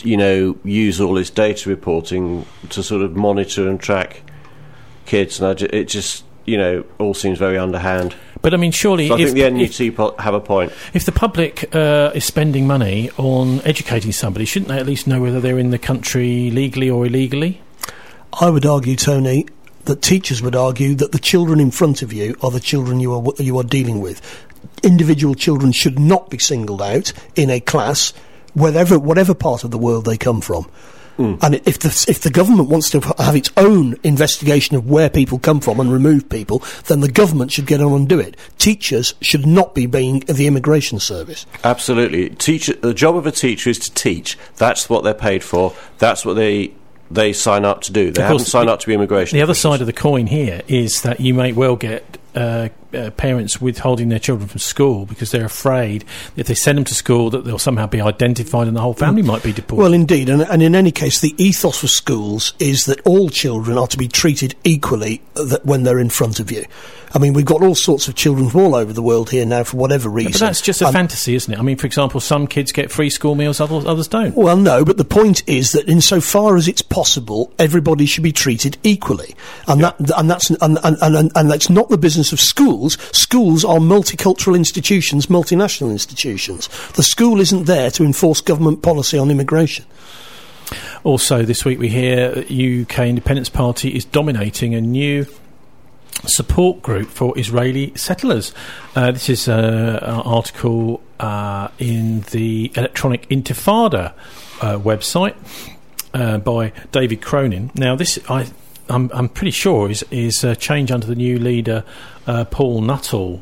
use all this data reporting to sort of monitor and track kids, and it just all seems very underhand. But I mean, surely, so I think the NUT have a point. If the public is spending money on educating somebody, shouldn't they at least know whether they're in the country legally or illegally? I would argue, Tony, that teachers would argue that the children in front of you are the children you are dealing with. Individual children should not be singled out in a class, whatever part of the world they come from. And if the government wants to have its own investigation of where people come from and remove people, then the government should get on and do it. Teachers should not be being the immigration service. Absolutely. The job of a teacher is to teach. That's what they're paid for. That's what they sign up to do. They haven't signed up to be immigration. The other side of the coin here is that you may well get parents withholding their children from school because they're afraid if they send them to school that they'll somehow be identified and the whole family might be deported. Well, indeed, and in any case, the ethos for schools is that all children are to be treated equally when they're in front of you. I mean, we've got all sorts of children from all over the world here now for whatever reason. But that's just a fantasy, isn't it? I mean, for example, some kids get free school meals, others don't. Well, no, but the point is that insofar as it's possible, everybody should be treated equally. And that's not the business of schools. Schools are multicultural institutions, multinational institutions. The school isn't there to enforce government policy on immigration. Also, this week we hear UK Independence Party is dominating a new support group for Israeli settlers. This is an article in the Electronic Intifada website by David Cronin. Now, this I'm pretty sure is a change under the new leader Paul Nuttall,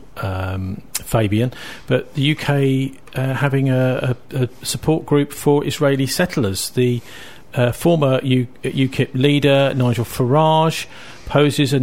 Fabian. But the UK having a support group for Israeli settlers. The former UKIP leader Nigel Farage poses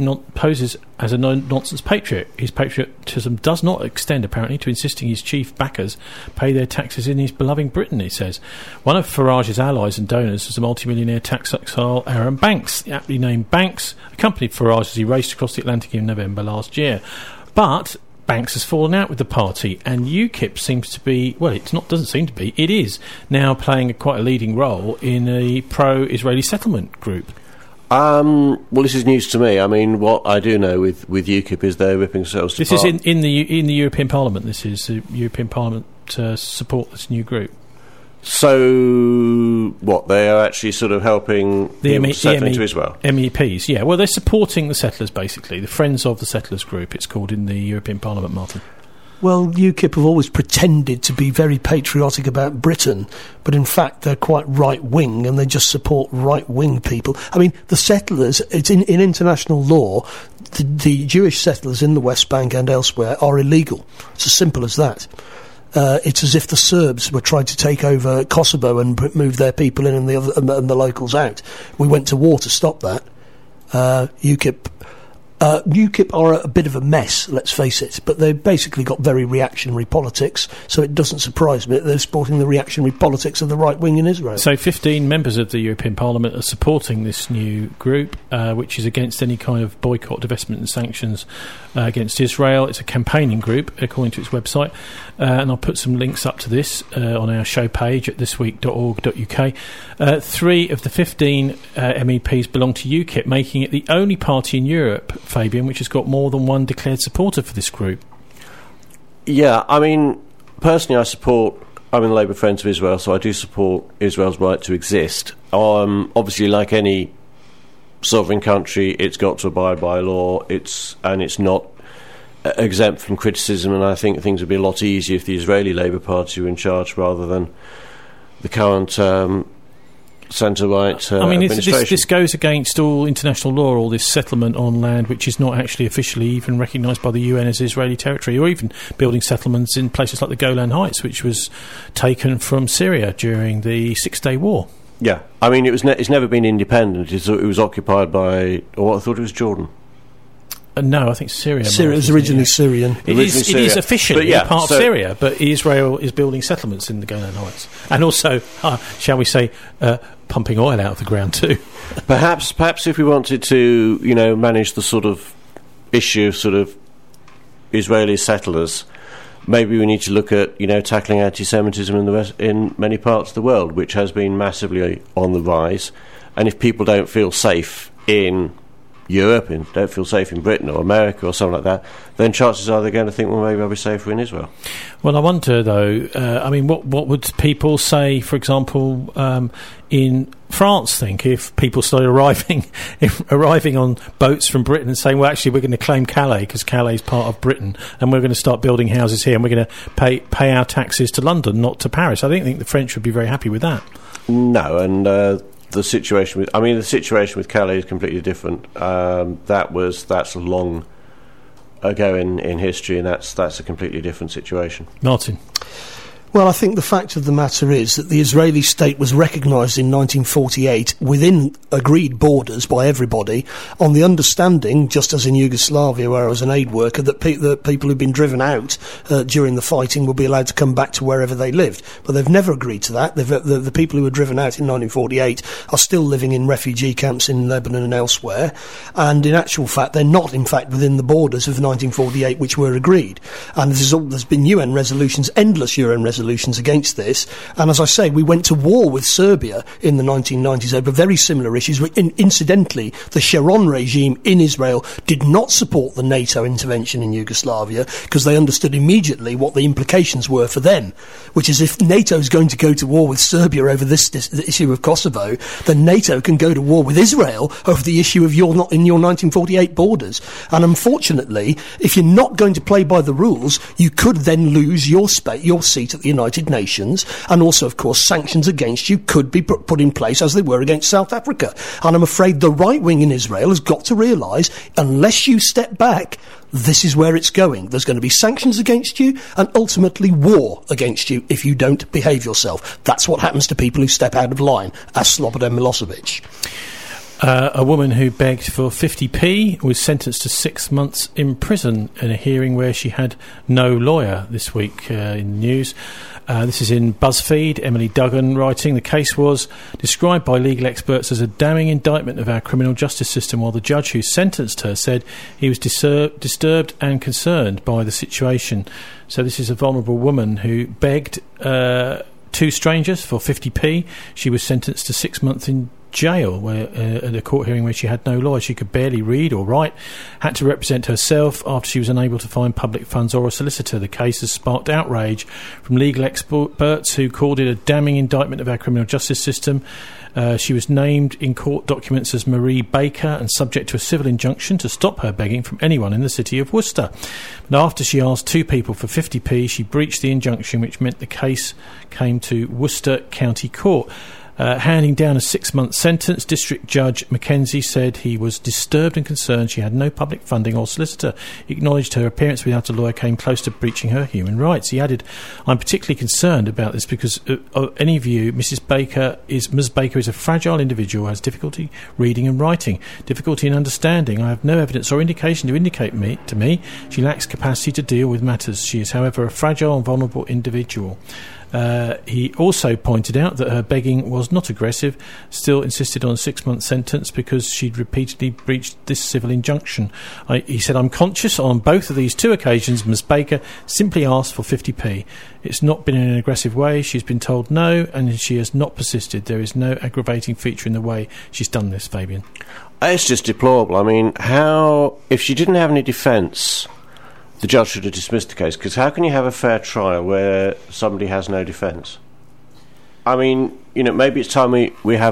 as a no-nonsense patriot. His patriotism does not extend, apparently, to insisting his chief backers pay their taxes in his beloved Britain, he says. One of Farage's allies and donors was the multimillionaire tax exile Aaron Banks. The aptly named Banks accompanied Farage as he raced across the Atlantic in November last year. But Banks has fallen out with the party, and UKIP seems to be, well, doesn't seem to be, it is now playing quite a leading role in a pro-Israeli settlement group. Well, this is news to me. I mean, what I do know with UKIP is they're ripping themselves apart. This is in the European Parliament. This is the European Parliament to support this new group. So, what, they are actually sort of helping people settling to Israel? MEPs, yeah. Well, they're supporting the settlers, basically. The Friends of the Settlers group, it's called in the European Parliament, Martin. Well, UKIP have always pretended to be very patriotic about Britain, but in fact they're quite right-wing and they just support right-wing people. I mean, the settlers, it's in international law, the Jewish settlers in the West Bank and elsewhere are illegal. It's as simple as that. It's as if the Serbs were trying to take over Kosovo and move their people in and the locals out. We went to war to stop that. UKIP are a bit of a mess, let's face it, but they've basically got very reactionary politics, so it doesn't surprise me that they're supporting the reactionary politics of the right wing in Israel. So 15 members of the European Parliament are supporting this new group, which is against any kind of boycott, divestment and sanctions against Israel. It's a campaigning group, according to its website, and I'll put some links up to this on our show page at thisweek.org.uk. 3 of the 15 MEPs belong to UKIP, making it the only party in Europe, Fabian, which has got more than one declared supporter for this group. Yeah, I mean, personally I'm in Labour Friends of Israel, so I do support Israel's right to exist. Obviously, like any sovereign country, it's got to abide by law, it's not exempt from criticism, and I think things would be a lot easier if the Israeli Labour Party were in charge rather than the current centre-right administration. This goes against all international law, all this settlement on land which is not actually officially even recognised by the UN as Israeli territory, or even building settlements in places like the Golan Heights, which was taken from Syria during the Six-Day War. Yeah, I mean, it's never been independent. It was occupied by, or I thought it was Jordan. No, I think Syria. Syria was originally Syrian. It is officially part of Syria, but Israel is building settlements in the Golan Heights, and also, shall we say, pumping oil out of the ground too. Perhaps if we wanted to, manage the sort of issue of sort of Israeli settlers, maybe we need to look at, tackling anti-Semitism in many parts of the world, which has been massively on the rise. And if people don't feel safe in Europe and don't feel safe in Britain or America or something like that, then chances are they're going to think, well, maybe I'll be safer in Israel. Well, I wonder, though, what would people say, for example, in France think if people started arriving on boats from Britain and saying, well, actually, we're going to claim Calais because Calais is part of Britain and we're going to start building houses here and we're going to pay our taxes to London, not to Paris. I don't think the French would be very happy with that. No, and the situation with Calais is completely different. That's long ago in history, and that's a completely different situation. Martin. Well, I think the fact of the matter is that the Israeli state was recognised in 1948 within agreed borders by everybody on the understanding, just as in Yugoslavia where I was an aid worker, that people who'd been driven out during the fighting would be allowed to come back to wherever they lived. But they've never agreed to that. The people who were driven out in 1948 are still living in refugee camps in Lebanon and elsewhere, and in actual fact they're not in fact within the borders of 1948 which were agreed. And there's been UN resolutions, endless UN resolutions against this, and as I say, we went to war with Serbia in the 1990s over very similar issues. Incidentally, the Sharon regime in Israel did not support the NATO intervention in Yugoslavia because they understood immediately what the implications were for them, which is if NATO is going to go to war with Serbia over this issue of Kosovo, then NATO can go to war with Israel over the issue of you're not in your 1948 borders. And unfortunately, if you're not going to play by the rules, you could then lose your seat at the United Nations, and also, of course, sanctions against you could be put in place as they were against South Africa. And I'm afraid the right wing in Israel has got to realise, unless you step back, this is where it's going. There's going to be sanctions against you and ultimately war against you if you don't behave yourself. That's what happens to people who step out of line, as Slobodan Milosevic. A woman who begged for 50p was sentenced to 6 months in prison in a hearing where she had no lawyer this week in the news. This is in BuzzFeed. Emily Duggan writing, the case was described by legal experts as a damning indictment of our criminal justice system, while the judge who sentenced her said he was disturbed and concerned by the situation. So this is a vulnerable woman who begged two strangers for 50p. She was sentenced to 6 months in jail at a court hearing where she had no lawyer. She could barely read or write, had to represent herself after she was unable to find public funds or a solicitor. The case has sparked outrage from legal experts who called it a damning indictment of our criminal justice system. She was named in court documents as Marie Baker and subject to a civil injunction to stop her begging from anyone in the city of Worcester. But after she asked two people for 50p, she breached the injunction, which meant the case came to Worcester County Court. Handing down a 6-month sentence, District Judge Mackenzie said he was disturbed and concerned she had no public funding or solicitor. He acknowledged her appearance without a lawyer came close to breaching her human rights. He added, I'm particularly concerned about this because of any view, Ms. Baker is a fragile individual who has difficulty reading and writing, difficulty in understanding. I have no evidence or indication to indicate to me she lacks capacity to deal with matters. She is, however, a fragile and vulnerable individual. He also pointed out that her begging was not aggressive, still insisted on a 6-month sentence because she'd repeatedly breached this civil injunction. He said, I'm conscious on both of these two occasions Ms. Baker simply asked for 50p. It's not been in an aggressive way. She's been told no, and she has not persisted. There is no aggravating feature in the way she's done this, Fabian. It's just deplorable. I mean, if she didn't have any defence, the judge should have dismissed the case, because how can you have a fair trial where somebody has no defence? I mean, maybe it's time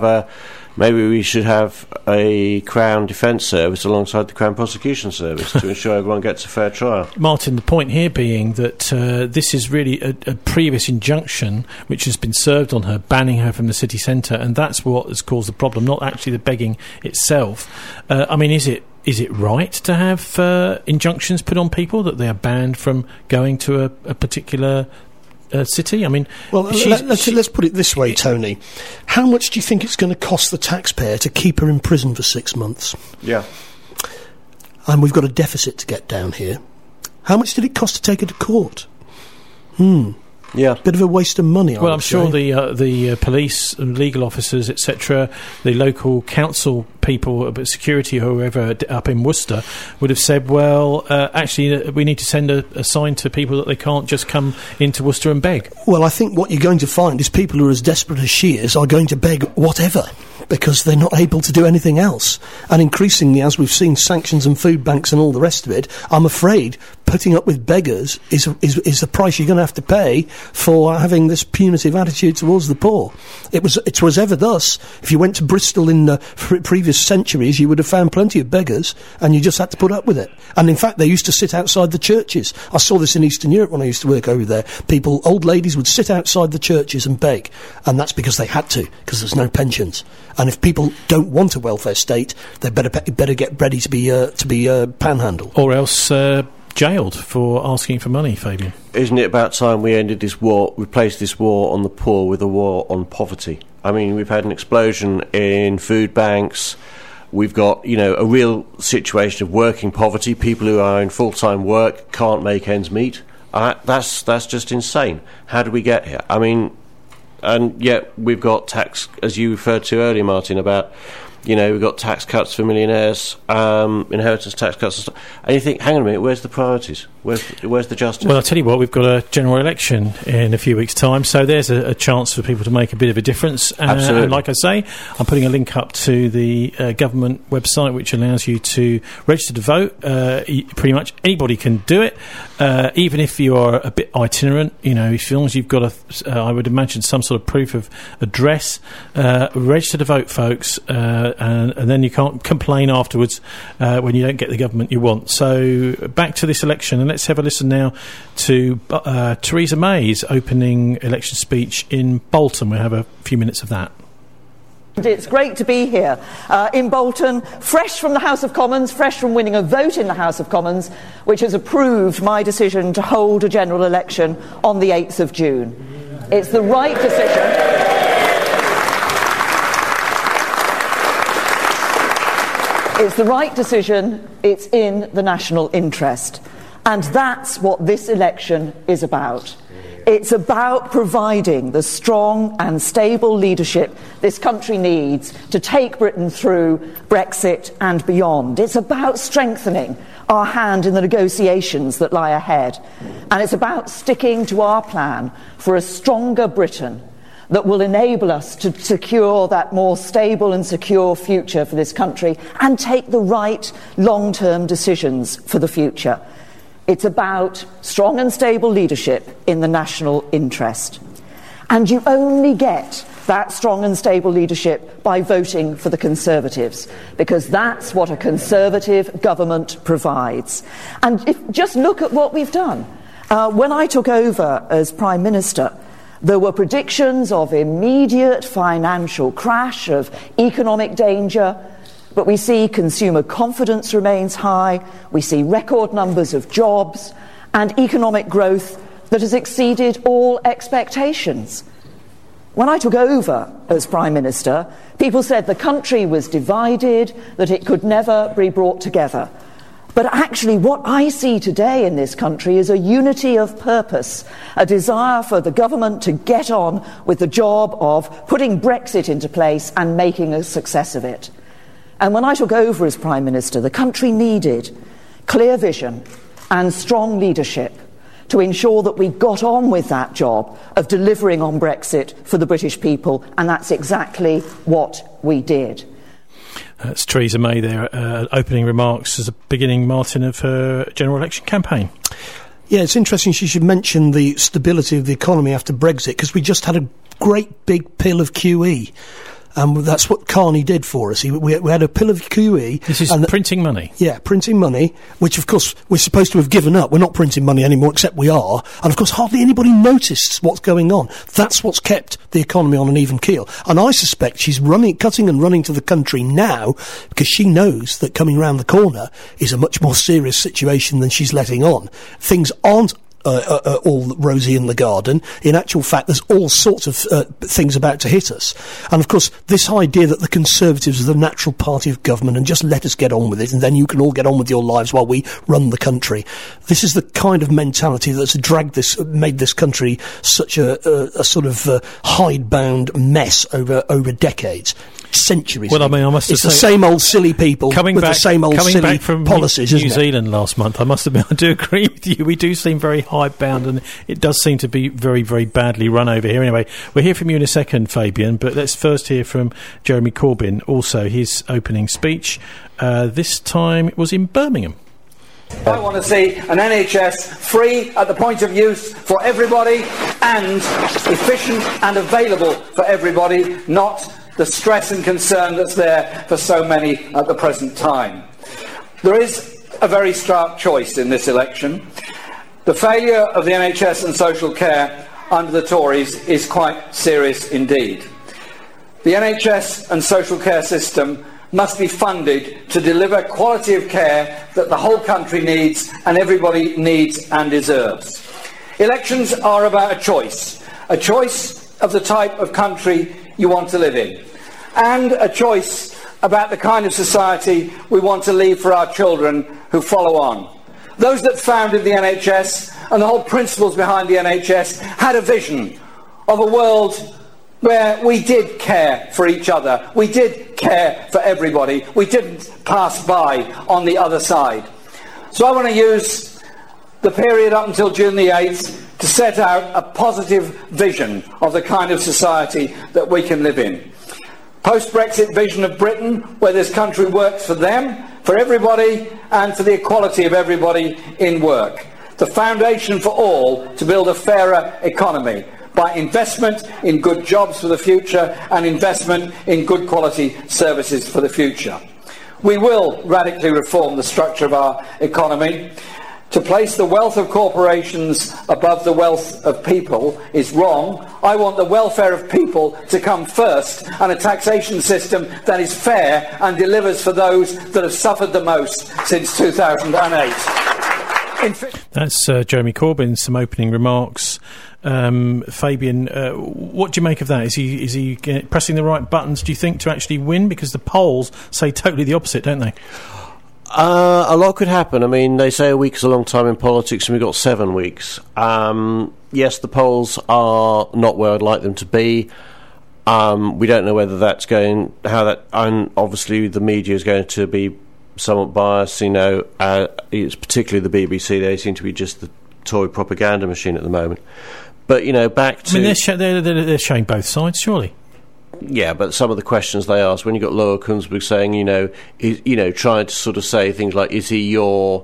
maybe we should have a Crown Defence Service alongside the Crown Prosecution Service to ensure everyone gets a fair trial. Martin, the point here being that this is really a previous injunction which has been served on her, banning her from the city centre, and that's what has caused the problem, not actually the begging itself. I mean, is it right to have injunctions put on people that they are banned from going to a particular city? I mean, well, let's put it this way, Tony. How much do you think it's going to cost the taxpayer to keep her in prison for 6 months? Yeah. And we've got a deficit to get down here. How much did it cost to take her to court? Yeah, bit of a waste of money. Well, I'm sure the police and legal officers, etc., the local council people, security, whoever up in Worcester, would have said, well, actually, we need to send a sign to people that they can't just come into Worcester and beg. Well, I think what you're going to find is people who are as desperate as she is are going to beg whatever, because they're not able to do anything else. And increasingly, as we've seen sanctions and food banks and all the rest of it, I'm afraid putting up with beggars is the price you're going to have to pay for having this punitive attitude towards the poor. It was ever thus. If you went to Bristol in the previous centuries, you would have found plenty of beggars, and you just had to put up with it. And in fact, they used to sit outside the churches. I saw this in Eastern Europe when I used to work over there. Old ladies would sit outside the churches and beg, and that's because they had to, because there's no pensions. And if people don't want a welfare state, they better get ready to be panhandled, or else jailed for asking for money. Fabian, isn't it about time we ended this war, replaced this war on the poor with a war on poverty? I mean, we've had an explosion in food banks. We've got, a real situation of working poverty. People who are in full-time work can't make ends meet. That's just insane. How did we get here? I mean, and yet we've got tax, as you referred to earlier, Martin, about, we've got tax cuts for millionaires, inheritance tax cuts and stuff. And you think, hang on a minute, where's the priorities? Where's the justice? Well, I'll tell you what, we've got a general election in a few weeks' time, so there's a chance for people to make a bit of a difference. Absolutely. And like I say, I'm putting a link up to the government website, which allows you to register to vote. Pretty much anybody can do it, even if you are a bit itinerant. As long as you've got I would imagine, some sort of proof of address. Register to vote, folks, and then you can't complain afterwards when you don't get the government you want. So back to this election, and let's have a listen now to Theresa May's opening election speech in Bolton. We'll have a few minutes of that. It's great to be here in Bolton, fresh from the House of Commons, fresh from winning a vote in the House of Commons, which has approved my decision to hold a general election on the 8th of June. It's the right decision. It's the right decision. It's in the national interest. And that's what this election is about. It's about providing the strong and stable leadership this country needs to take Britain through Brexit and beyond. It's about strengthening our hand in the negotiations that lie ahead. And it's about sticking to our plan for a stronger Britain that will enable us to secure that more stable and secure future for this country and take the right long-term decisions for the future. It's about strong and stable leadership in the national interest. And you only get that strong and stable leadership by voting for the Conservatives, because that's what a Conservative government provides. And just look at what we've done. When I took over as Prime Minister, there were predictions of immediate financial crash, of economic danger. But we see consumer confidence remains high, we see record numbers of jobs, and economic growth that has exceeded all expectations. When I took over as Prime Minister, people said the country was divided, that it could never be brought together. But actually, what I see today in this country is a unity of purpose, a desire for the government to get on with the job of putting Brexit into place and making a success of it. And when I took over as Prime Minister, the country needed clear vision and strong leadership to ensure that we got on with that job of delivering on Brexit for the British people, and that's exactly what we did. That's Theresa May there, opening remarks as a beginning, Martin, of her general election campaign. Yeah, it's interesting she should mention the stability of the economy after Brexit, because we just had a great big pill of QE. That's what Carney did for us. We had a pill of QE. This is printing money. Yeah, printing money, which of course we're supposed to have given up. We're not printing money anymore, except we are. And of course hardly anybody noticed what's going on. That's what's kept the economy on an even keel. And I suspect she's cutting and running to the country now because she knows that coming round the corner is a much more serious situation than she's letting on. Things aren't all rosy in the garden. In actual fact, there's all sorts of things about to hit us. And of course, this idea that the Conservatives are the natural party of government and just let us get on with it, and then you can all get on with your lives while we run the country. This is the kind of mentality that's made this country such a sort of hidebound mess over decades. Centuries. Well, I mean, I must it's say, the same old silly people the same old silly from policies, New Zealand last month. I must admit, I do agree with you. We do seem very hidebound, and it does seem to be very, very badly run over here. Anyway, we'll hear from you in a second, Fabian, but let's first hear from Jeremy Corbyn, also his opening speech. This time it was in Birmingham. I want to see an NHS free at the point of use for everybody and efficient and available for everybody, not the stress and concern that's there for so many at the present time. There is a very stark choice in this election. The failure of the NHS and social care under the Tories is quite serious indeed. The NHS and social care system must be funded to deliver quality of care that the whole country needs and everybody needs and deserves. Elections are about a choice of the type of country you want to live in, and a choice about the kind of society we want to leave for our children who follow on. Those that founded the NHS and the whole principles behind the NHS had a vision of a world where we did care for each other, we did care for everybody, we didn't pass by on the other side. So I want to use the period up until June the 8th to set out a positive vision of the kind of society that we can live in. Post-Brexit vision of Britain, where this country works for them, for everybody, and for the equality of everybody in work. The foundation for all to build a fairer economy by investment in good jobs for the future and investment in good quality services for the future. We will radically reform the structure of our economy. To place the wealth of corporations above the wealth of people is wrong. I want the welfare of people to come first, and a taxation system that is fair and delivers for those that have suffered the most since 2008. That's Jeremy Corbyn, some opening remarks. Fabian, what do you make of that? Is he pressing the right buttons, do you think, to actually win? Because the polls say totally the opposite, don't they? A lot could happen. I mean, they say a week is a long time in politics, and we've got 7 weeks. Yes, the polls are not where I'd like them to be. We don't know whether and obviously the media is going to be somewhat biased. It's particularly the BBC. They seem to be just the Tory propaganda machine at the moment. But back to. I mean, they're showing both sides, surely. Yeah, but some of the questions they ask, when you got Laura Kuenssberg saying, trying to sort of say things like, is he your,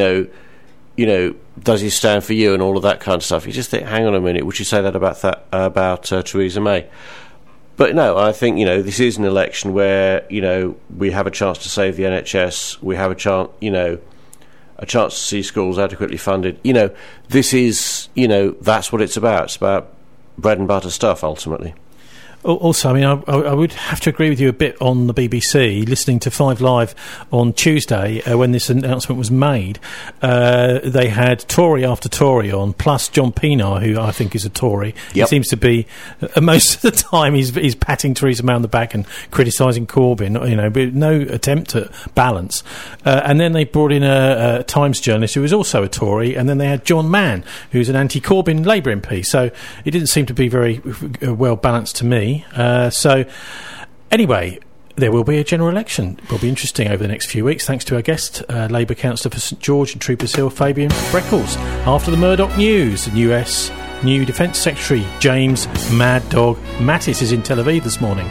does he stand for you, and all of that kind of stuff. You just think, hang on a minute, would you say that about Theresa May? But no, I think this is an election where we have a chance to save the NHS. We have a chance to see schools adequately funded. This is that's what it's about. It's about bread and butter stuff ultimately. Also, I mean, I would have to agree with you a bit on the BBC. Listening to 5 Live on Tuesday, when this announcement was made, they had Tory after Tory on, plus John Pienaar, who I think is a Tory. Yep. He seems to be, most of the time, he's patting Theresa May on the back and criticising Corbyn, but no attempt at balance. And then they brought in a Times journalist who was also a Tory, and then they had John Mann, who's an anti-Corbyn Labour MP. So it didn't seem to be very well balanced to me. So anyway, there will be a general election. It will be interesting over the next few weeks, thanks to our guest, Labour councillor for St George and Troopers Hill, Fabian Breckles. After the Murdoch news, the US new Defence Secretary James Mad Dog Mattis is in Tel Aviv this morning.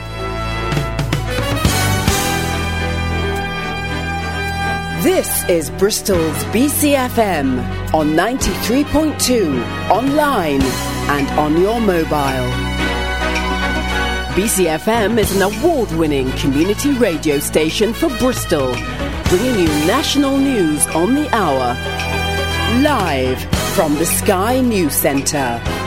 This is Bristol's BCFM on 93.2, online and on your mobile. BCFM is an award-winning community radio station for Bristol, bringing you national news on the hour. Live from the Sky News Centre.